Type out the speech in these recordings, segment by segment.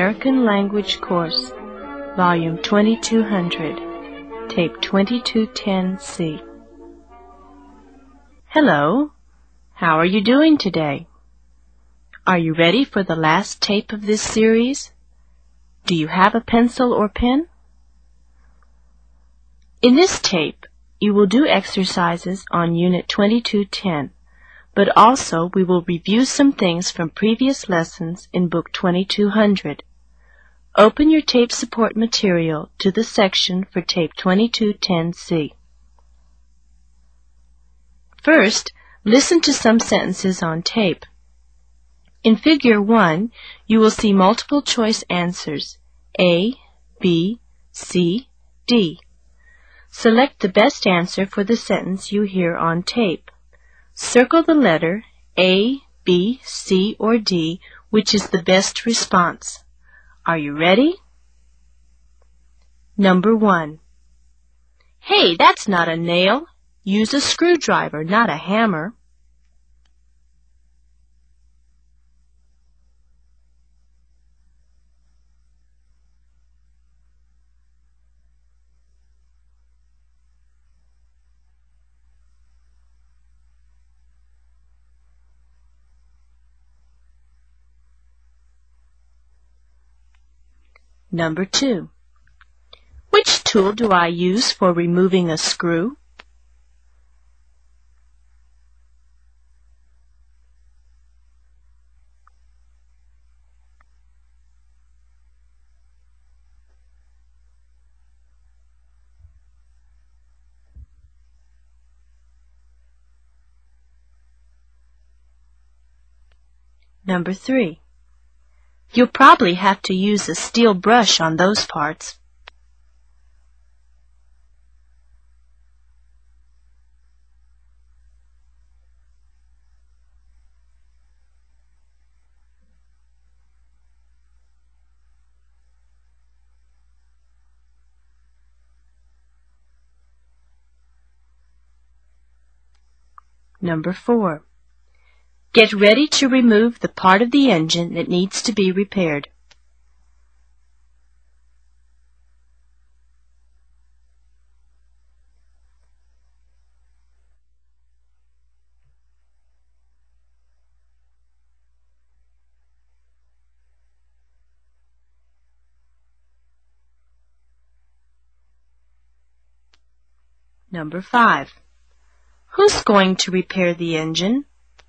American Language Course, Volume 2200, Tape 2210C. Hello, how are you doing today? Are you ready for the last tape of this series? Do you have a pencil or pen? In this tape, you will do exercises on Unit 2210, but also we will review some things from previous lessons in Book 2200. Open your tape support material to the section for Tape 2210C. First, listen to some sentences on tape. In Figure 1, you will see multiple choice answers, A, B, C, D. Select the best answer for the sentence you hear on tape. Circle the letter A, B, C, or D, which is the best response. Are you ready? Number 1. Hey, that's not a nail. Use a screwdriver, not a hammer. Number 2. Which tool do I use for removing a screw? Number 3. You'll probably have to use a steel brush on those parts. Number 4. Get ready to remove the part of the engine that needs to be repaired. Number 5. Who's going to repair the engine?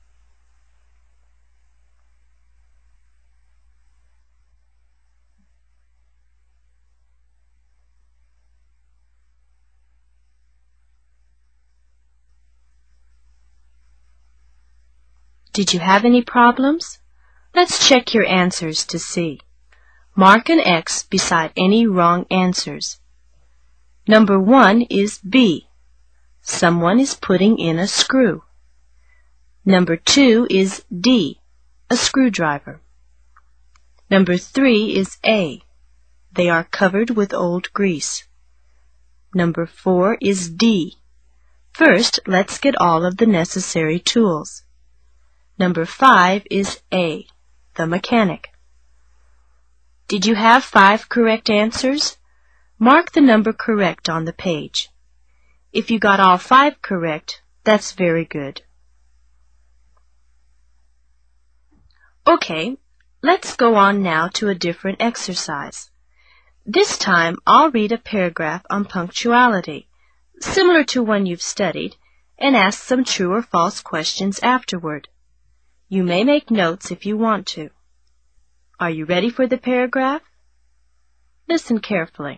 Did you have any problems? Let's check your answers to see. Mark an X beside any wrong answers. Number 1 is B. Someone is putting in a screw. Number 2 is D. A screwdriver. Number 3 is A. They are covered with old grease. Number 4 is D. First, let's get all of the necessary tools. Number 5 is A, the mechanic. Did you have 5 correct answers? Mark the number correct on the page. If you got all 5 correct, that's very good. Okay, let's go on now to a different exercise. This time I'll read a paragraph on punctuality, similar to one you've studied, and ask some true or false questions afterward. You may make notes if you want to. Are you ready for the paragraph? Listen carefully.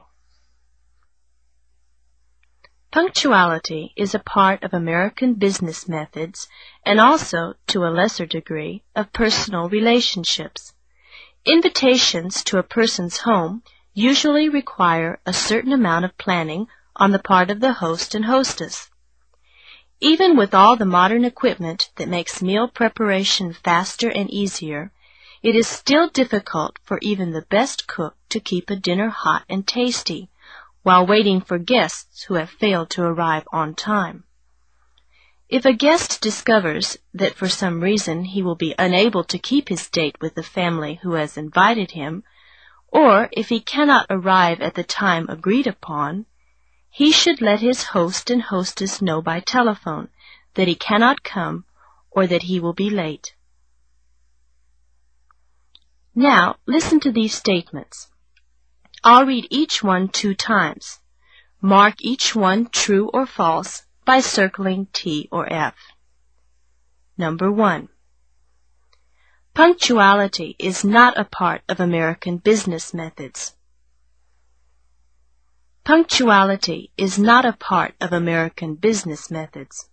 Punctuality is a part of American business methods and also, to a lesser degree, of personal relationships. Invitations to a person's home usually require a certain amount of planning on the part of the host and hostess. Even with all the modern equipment that makes meal preparation faster and easier, it is still difficult for even the best cook to keep a dinner hot and tasty while waiting for guests who have failed to arrive on time. If a guest discovers that for some reason he will be unable to keep his date with the family who has invited him, or if he cannot arrive at the time agreed upon, he should let his host and hostess know by telephone that he cannot come or that he will be late. Now, listen to these statements. I'll read each one 2 times. Mark each one true or false by circling T or F. Number 1. Punctuality is not a part of American business methods. Punctuality is not a part of American business methods.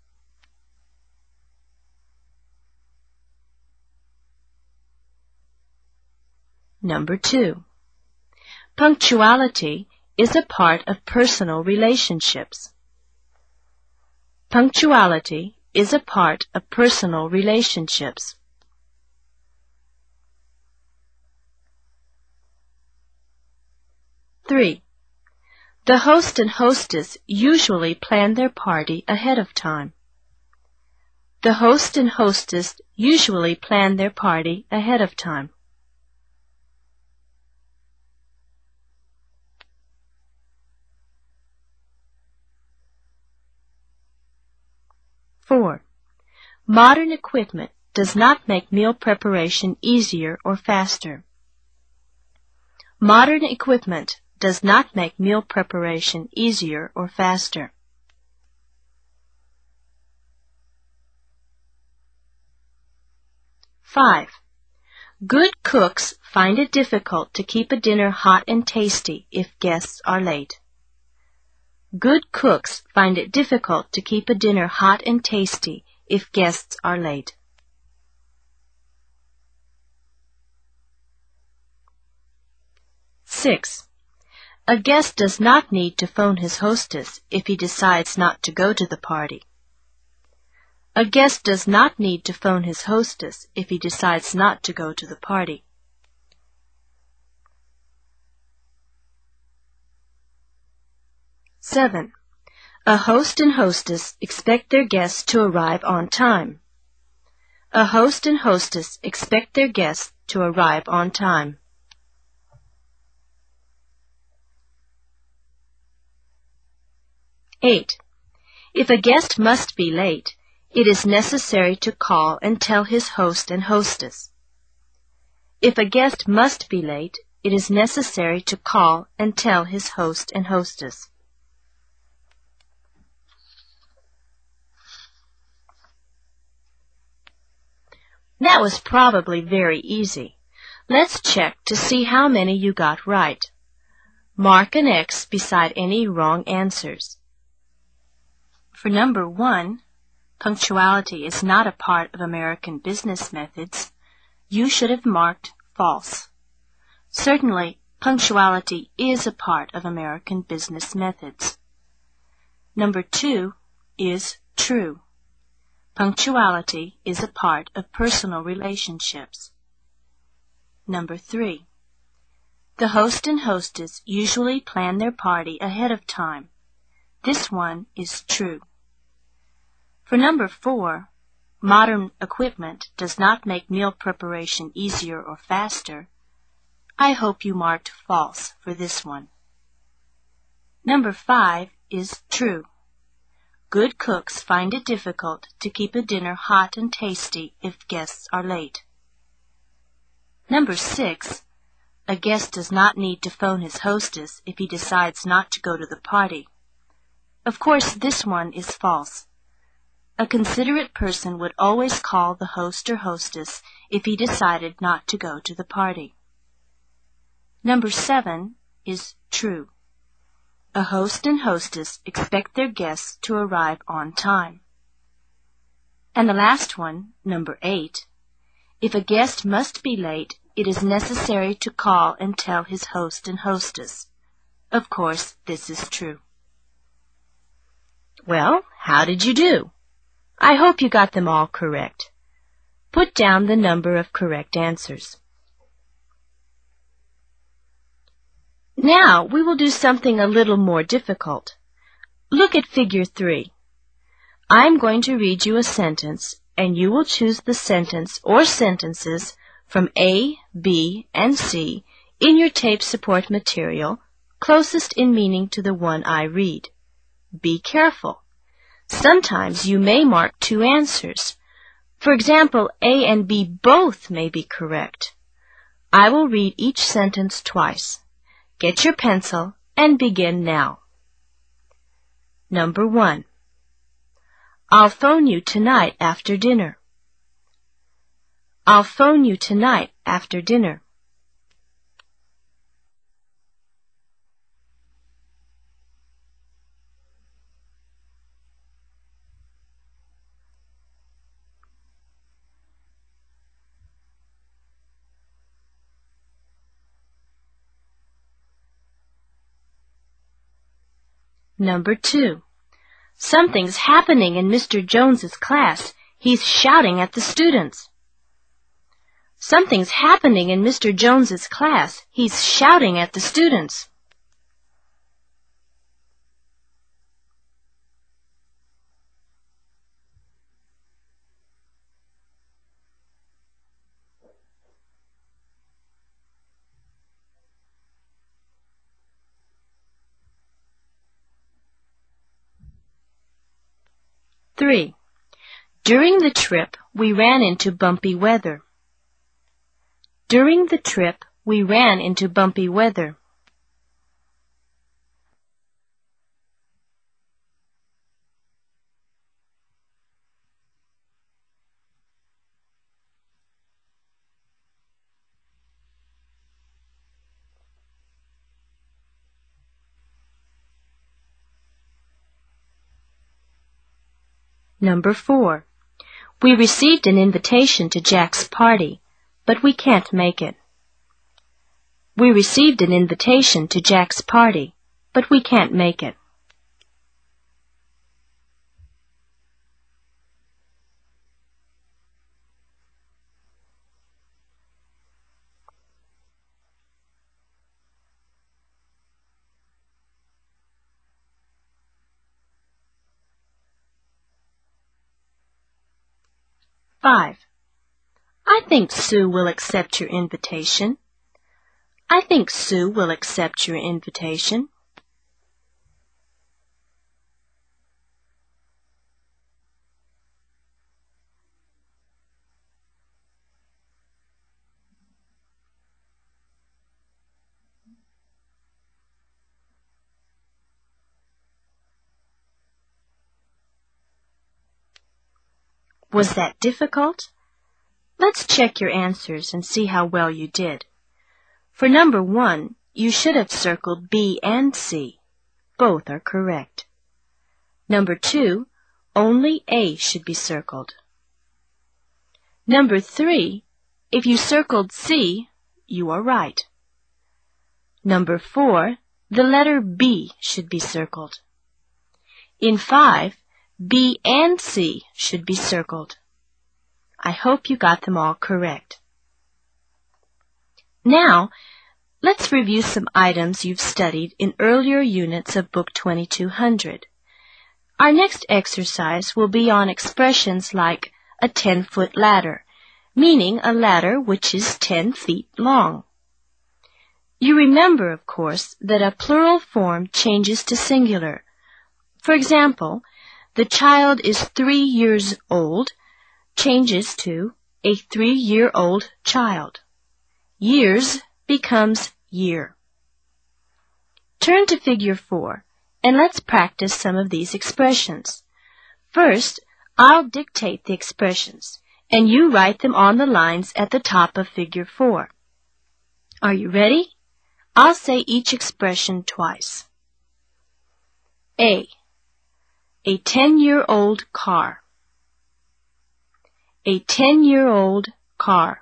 Number 2. Punctuality is a part of personal relationships. Punctuality is a part of personal relationships. Three. The host and hostess usually plan their party ahead of time. The host and hostess usually plan their party ahead of time. 4. Modern equipment does not make meal preparation easier or faster. Modern equipment does not make meal preparation easier or faster. 5. Good cooks find it difficult to keep a dinner hot and tasty if guests are late. Good cooks find it difficult to keep a dinner hot and tasty if guests are late. 6. A guest does not need to phone his hostess if he decides not to go to the party. A guest does not need to phone his hostess if he decides not to go to the party. 7. A host and hostess expect their guests to arrive on time. A host and hostess expect their guests to arrive on time. 8. If a guest must be late, it is necessary to call and tell his host and hostess. If a guest must be late, it is necessary to call and tell his host and hostess. That was probably very easy. Let's check to see how many you got right. Mark an X beside any wrong answers. For number 1, punctuality is not a part of American business methods, you should have marked false. Certainly, punctuality is a part of American business methods. Number 2 is true. Punctuality is a part of personal relationships. Number 3. The host and hostess usually plan their party ahead of time. This one is true. For number 4, modern equipment does not make meal preparation easier or faster. I hope you marked false for this one. Number 5 is true. Good cooks find it difficult to keep a dinner hot and tasty if guests are late. Number 6, a guest does not need to phone his hostess if he decides not to go to the party. Of course, this one is false. A considerate person would always call the host or hostess if he decided not to go to the party. Number 7 is true. A host and hostess expect their guests to arrive on time. And the last one, number 8, if a guest must be late, it is necessary to call and tell his host and hostess. Of course, this is true. Well, how did you do? I hope you got them all correct. Put down the number of correct answers. Now we will do something a little more difficult. Look at figure 3. I'm going to read you a sentence, and you will choose the sentence or sentences from A, B, and C in your tape support material, closest in meaning to the one I read. Be careful. Sometimes you may mark two answers. For example, A and B both may be correct. I will read each sentence twice. Get your pencil and begin now. Number 1. I'll phone you tonight after dinner. I'll phone you tonight after dinner. Number 2. Something's happening in Mr. Jones's class. He's shouting at the students. Something's happening in Mr. Jones's class. He's shouting at the students. Three. During the trip, we ran into bumpy weather. During the trip, we ran into bumpy weather. Number 4. We received an invitation to Jack's party, but we can't make it. We received an invitation to Jack's party, but we can't make it. Five. I think Sue will accept your invitation. I think Sue will accept your invitation. Was that difficult? Let's check your answers and see how well you did. For number 1, you should have circled B and C. Both are correct. Number 2, only A should be circled. Number 3, if you circled C, you are right. Number 4, the letter B should be circled. In 5, B and C should be circled. I hope you got them all correct. Now, let's review some items you've studied in earlier units of Book 2200. Our next exercise will be on expressions like a 10-foot ladder, meaning a ladder which is 10 feet long. You remember, of course, that a plural form changes to singular. For example, the child is 3 years old changes to a 3-year-old child. Years becomes year. Turn to Figure 4 and let's practice some of these expressions. First, I'll dictate the expressions and you write them on the lines at the top of Figure 4. Are you ready? I'll say each expression twice. A 10-year-old car. A 10-year-old car.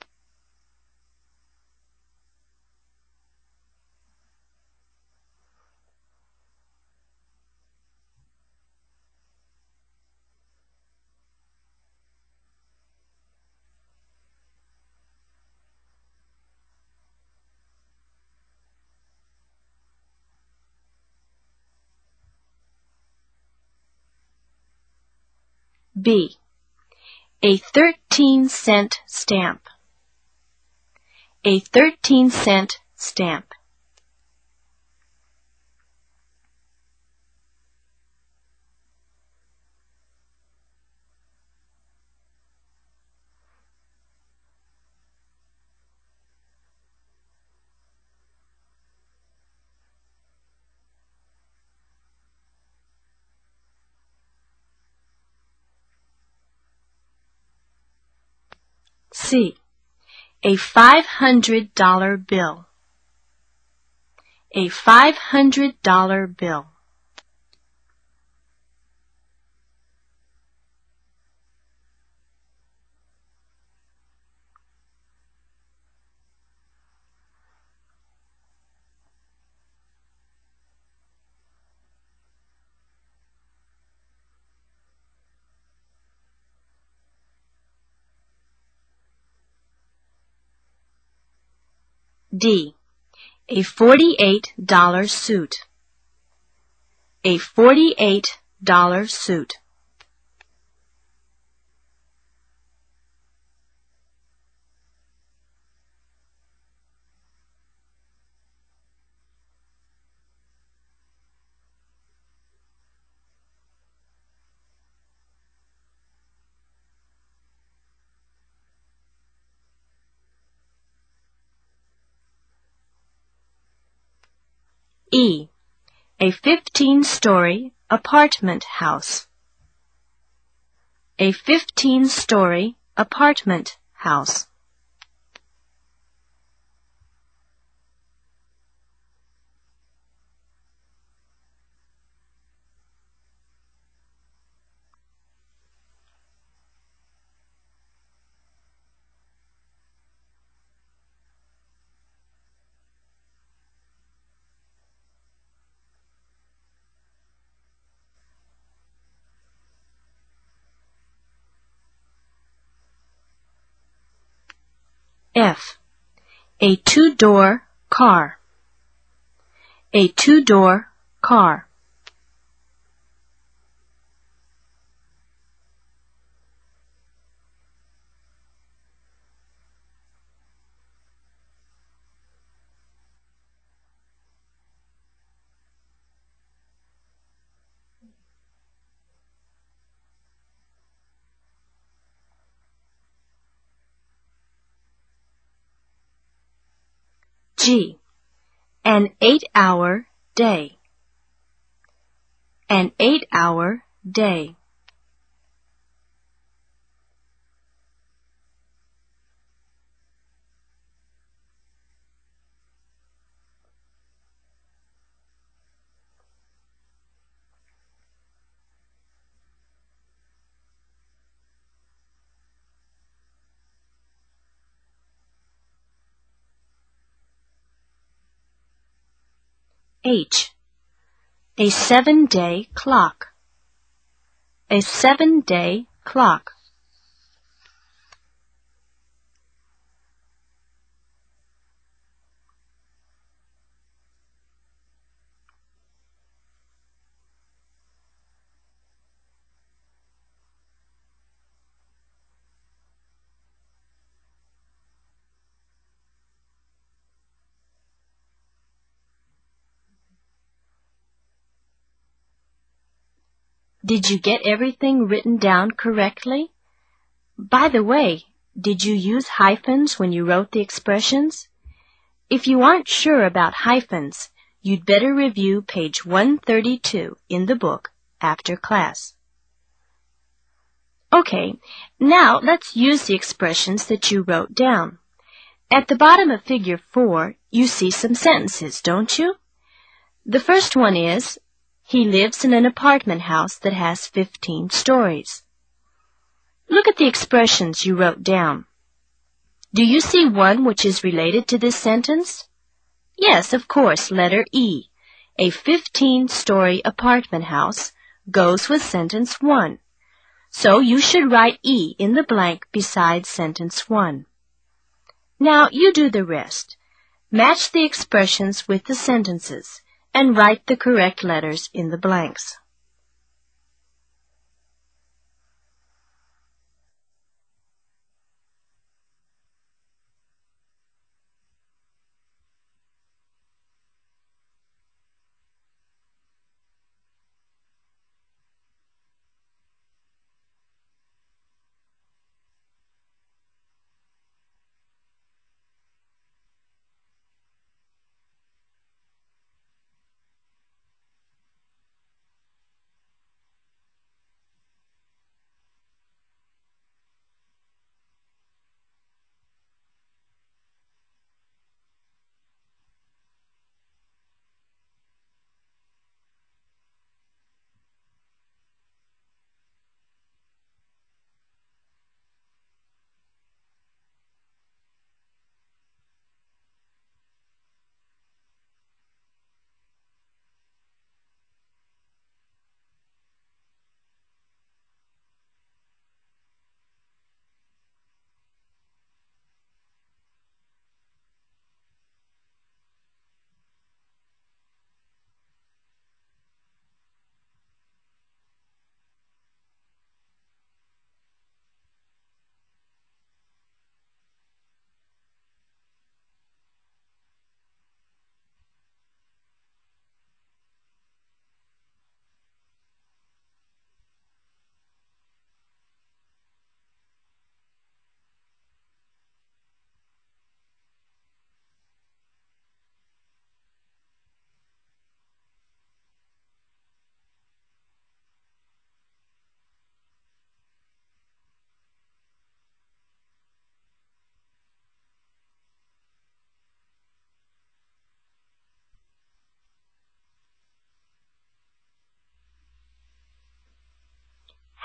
B. A 13-cent stamp. A 13-cent stamp. C. A $500 bill. A $500 bill. D. A $48 suit. A $48 suit. E. A 15-story apartment house. A 15-story apartment house. F. A two-door car. A two-door car. G. An 8-hour day. An 8-hour day. H. A 7-day clock. A 7-day clock. Did you get everything written down correctly? By the way, did you use hyphens when you wrote the expressions? If you aren't sure about hyphens, you'd better review page 132 in the book after class. Okay, now let's use the expressions that you wrote down. At the bottom of figure 4, you see some sentences, don't you? The first one is, he lives in an apartment house that has 15 stories. Look at the expressions you wrote down. Do you see one which is related to this sentence? Yes, of course, letter E. A 15-story apartment house goes with sentence 1. So you should write E in the blank beside sentence 1. Now you do the rest. Match the expressions with the sentences and write the correct letters in the blanks.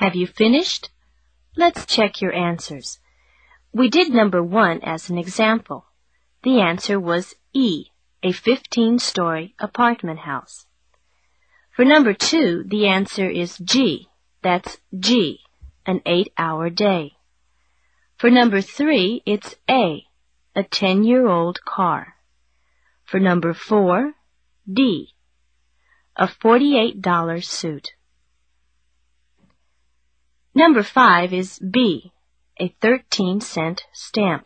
Have you finished? Let's check your answers. We did number 1 as an example. The answer was E, a 15-story apartment house. For number 2, the answer is G. That's G, an 8-hour day. For number 3, it's A, a 10-year-old car. For number 4, D, a $48 suit. Number 5 is B, a 13-cent stamp.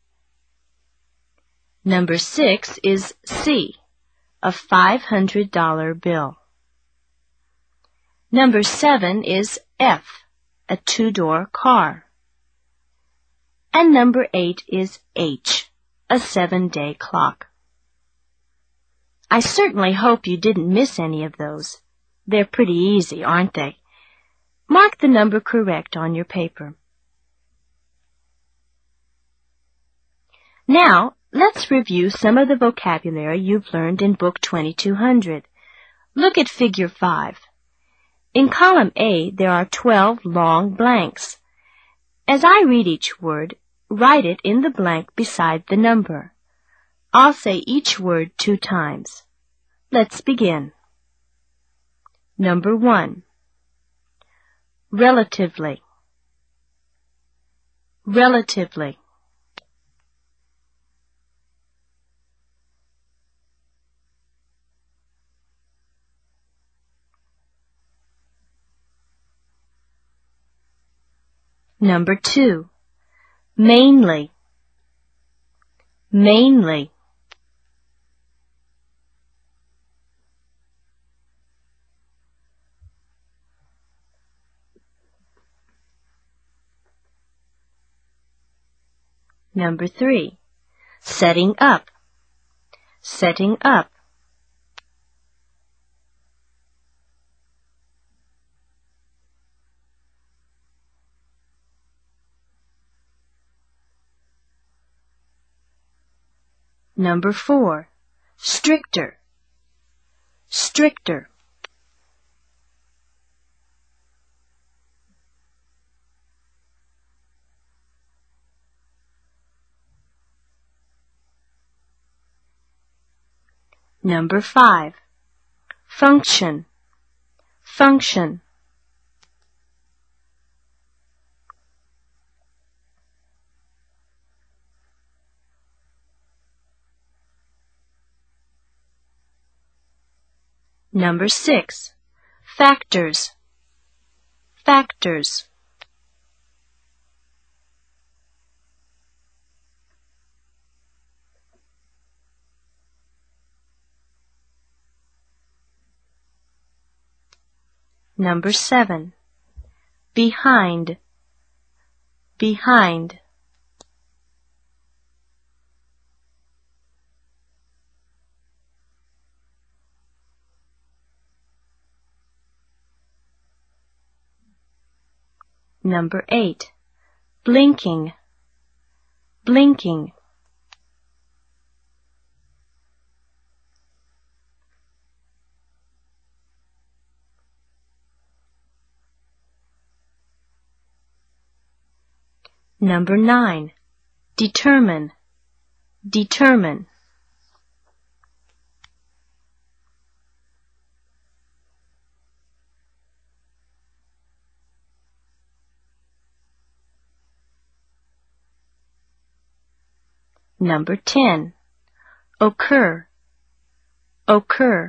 Number 6 is C, a $500 bill. Number 7 is F, a 2-door car. And number 8 is H, a 7-day clock. I certainly hope you didn't miss any of those. They're pretty easy, aren't they? Mark the number correct on your paper. Now, let's review some of the vocabulary you've learned in Book 2200. Look at Figure 5. In column A, there are 12 long blanks. As I read each word, write it in the blank beside the number. I'll say each word 2 times. Let's begin. Number 1. Relatively. Relatively. Number 2. Mainly. Mainly. Number 3. Setting up. Setting up. Number 4. Stricter. Stricter. Number 5. Function. Function. Number 6. Factors. Factors. Number 7. Behind. Behind. Number 8. Blinking. Blinking. Number 9. Determine. Determine. Number 10. Occur. Occur.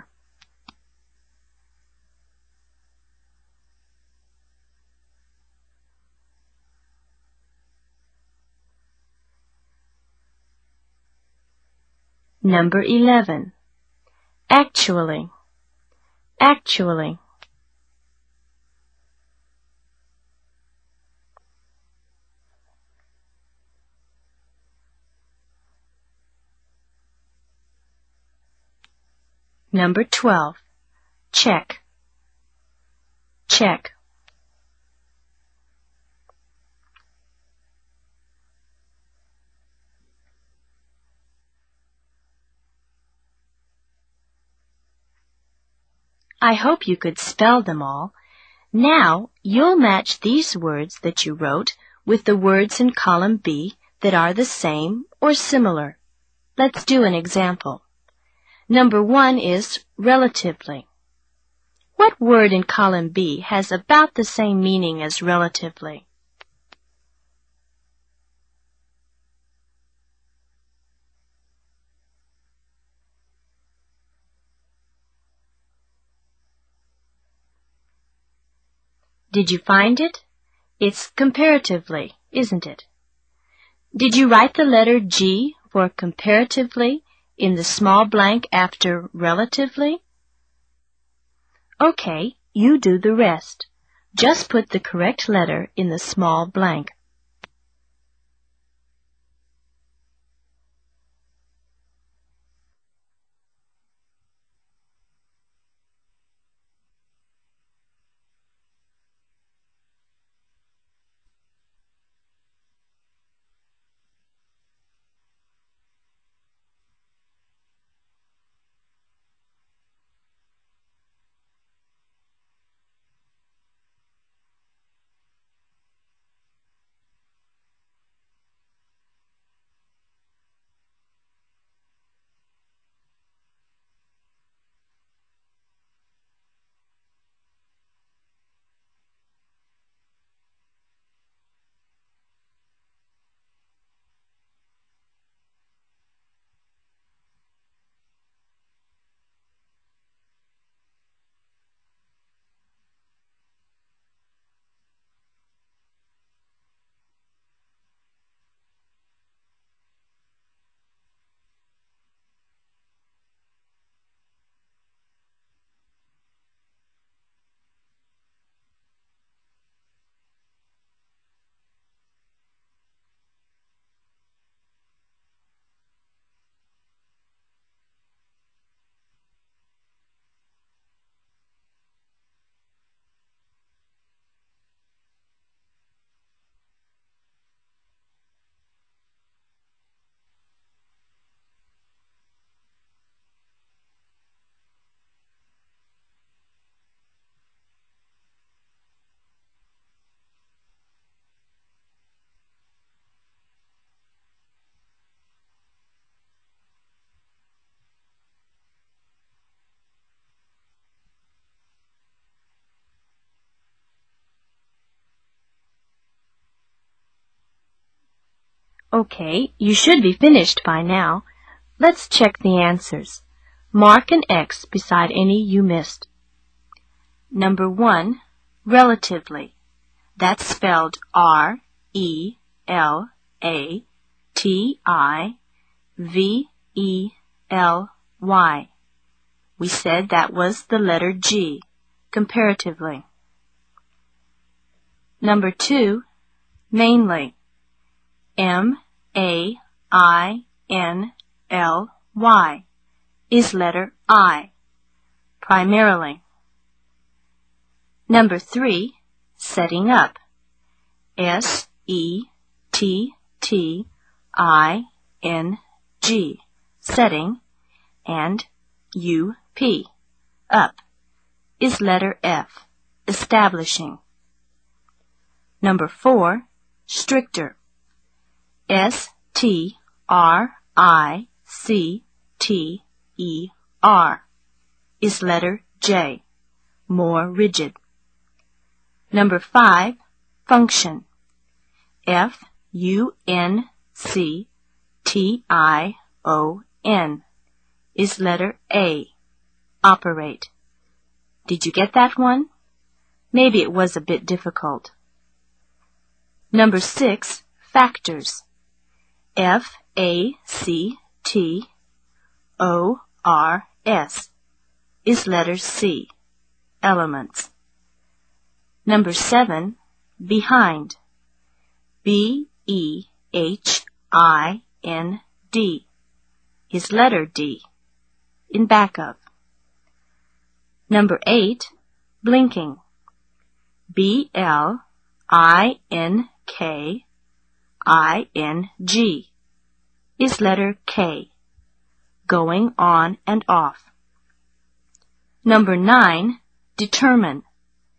Number 11. Actually. Actually. Number 12. Check. Check. I hope you could spell them all. Now, you'll match these words that you wrote with the words in column B that are the same or similar. Let's do an example. Number 1 is relatively. What word in column B has about the same meaning as relatively? Did you find it? It's comparatively, isn't it? Did you write the letter G for comparatively in the small blank after relatively? Okay, you do the rest. Just put the correct letter in the small blank. Okay, you should be finished by now. Let's check the answers. Mark an X beside any you missed. Number 1, relatively. That's spelled R-E-L-A-T-I-V-E-L-Y. We said that was the letter G, comparatively. Number 2, mainly. M-A-I-N-L-Y is letter I, primarily. Number 3, setting up. S-E-T-T-I-N-G, setting, and U-P, up, is letter F, establishing. Number 4, stricter. S-T-R-I-C-T-E-R is letter J, more rigid. Number 5, function. F-U-N-C-T-I-O-N is letter A, operate. Did you get that one? Maybe it was a bit difficult. Number 6, factors. F-A-C-T-O-R-S is letter C, elements. Number 7, behind. B-E-H-I-N-D is letter D, in back of. Number 8, blinking. B-L-I-N-K-I-N-G is letter K, going on and off. Number 9, determine.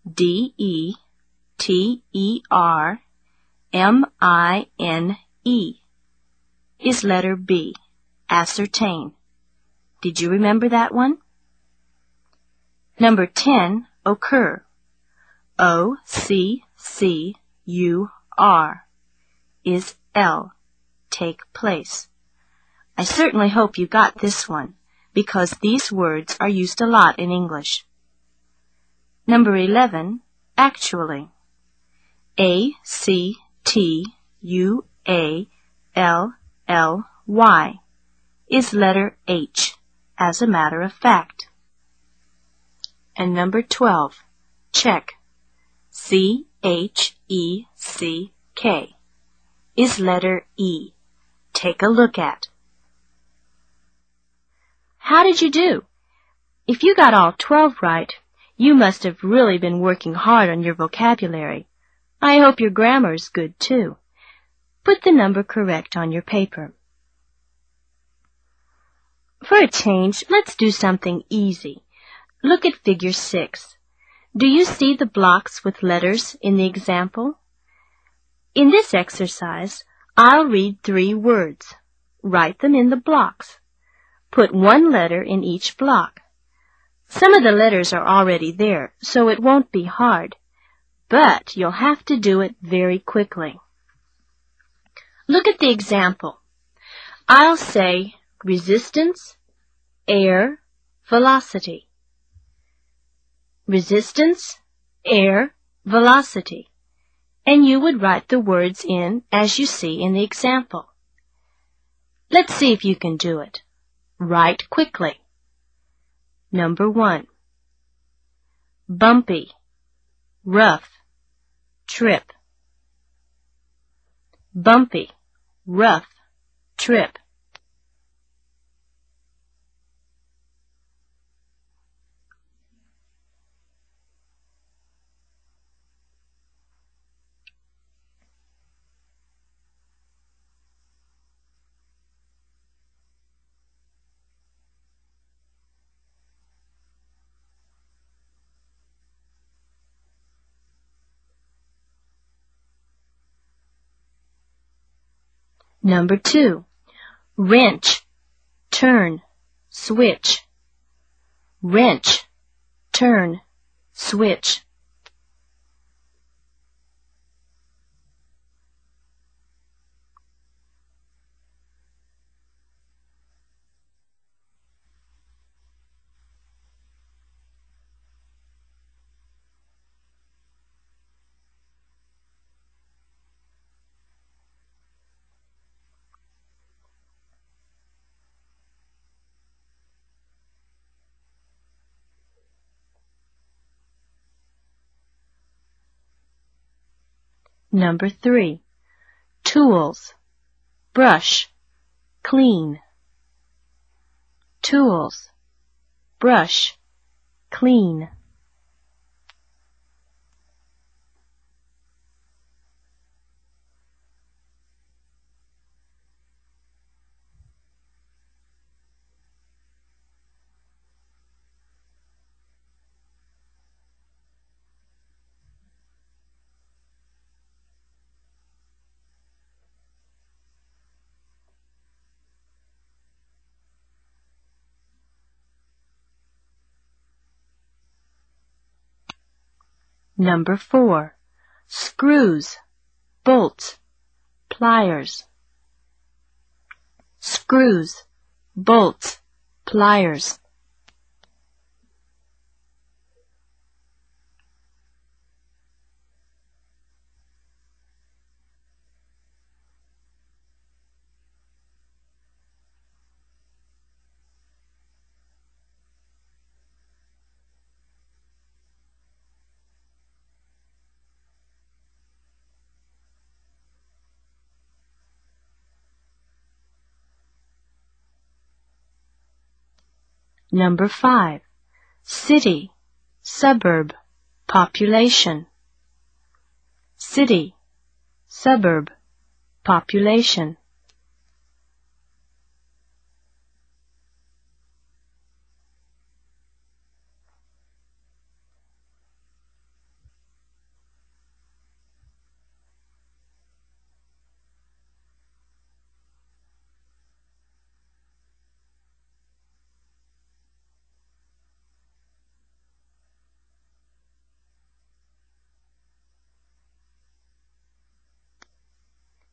is letter B, ascertain. Did you remember that one? Number 10, occur. O-C-C-U-R is L, take place. I certainly hope you got this one, because these words are used a lot in English. Number 11, actually. A-C-T-U-A-L-L-Y is letter H, as a matter of fact. And number 12, check. C-H-E-C-K is letter E, take a look at. How did you do? If you got all 12 right, you must have really been working hard on your vocabulary. I hope your grammar is good too. Put the number correct on your paper. For a change, let's do something easy. Look at figure 6. Do you see the blocks with letters in the example? In this exercise, I'll read 3 words. Write them in the blocks. Put 1 letter in each block. Some of the letters are already there, so it won't be hard, but you'll have to do it very quickly. Look at the example. I'll say resistance, air, velocity. Resistance, air, velocity. And you would write the words in as you see in the example. Let's see if you can do it. Write quickly. Number 1. Bumpy, rough, trip. Bumpy, rough, trip. Number 2. Wrench, turn, switch. Wrench, turn, switch. Number 3. Tools, brush, clean. Tools, brush, clean. Number 4. Screws, bolts, pliers. Screws, bolts, pliers. Number 5. City, suburb, population. City, suburb, population.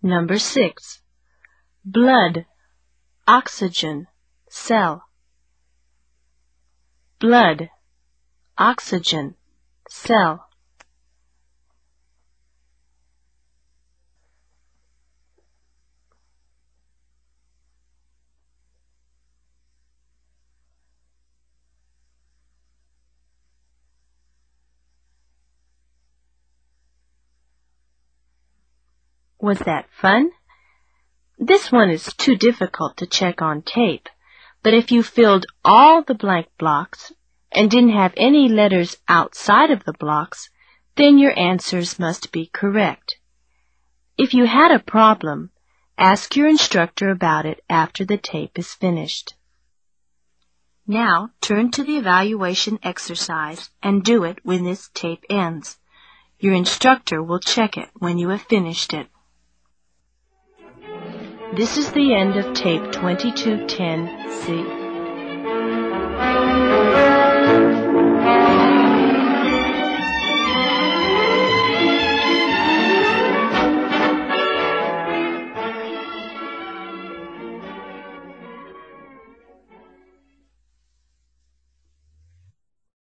Number 6. Blood, oxygen, cell. Blood, oxygen, cell. Was that fun? This one is too difficult to check on tape, but if you filled all the blank blocks and didn't have any letters outside of the blocks, then your answers must be correct. If you had a problem, ask your instructor about it after the tape is finished. Now turn to the evaluation exercise and do it when this tape ends. Your instructor will check it when you have finished it. This is the end of tape 2210C.